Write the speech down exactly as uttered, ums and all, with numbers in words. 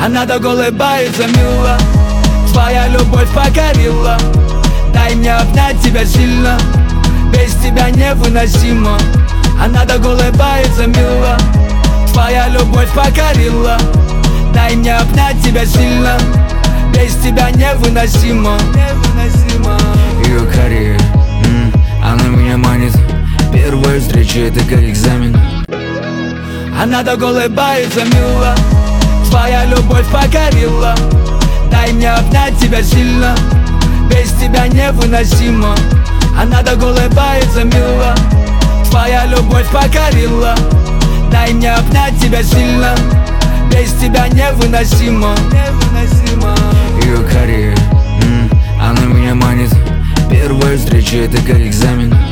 Она так улыбается мило, твоя любовь покорила. Дай мне обнять тебя сильно, без тебя невыносимо. Она так улыбается мило, твоя любовь покорила. Дай мне обнять тебя сильно, без тебя невыносимо. Ее Корея, м, она меня манит. Первая встреча — это как экзамен. Она так улыбается мило, твоя любовь покорила. Дай мне обнять тебя сильно, без тебя невыносимо. Она так улыбается мило, твоя любовь покорила. Дай мне обнять тебя сильно, без тебя невыносимо. Ее Корея, м, она меня манит. Первая встреча — это как экзамен.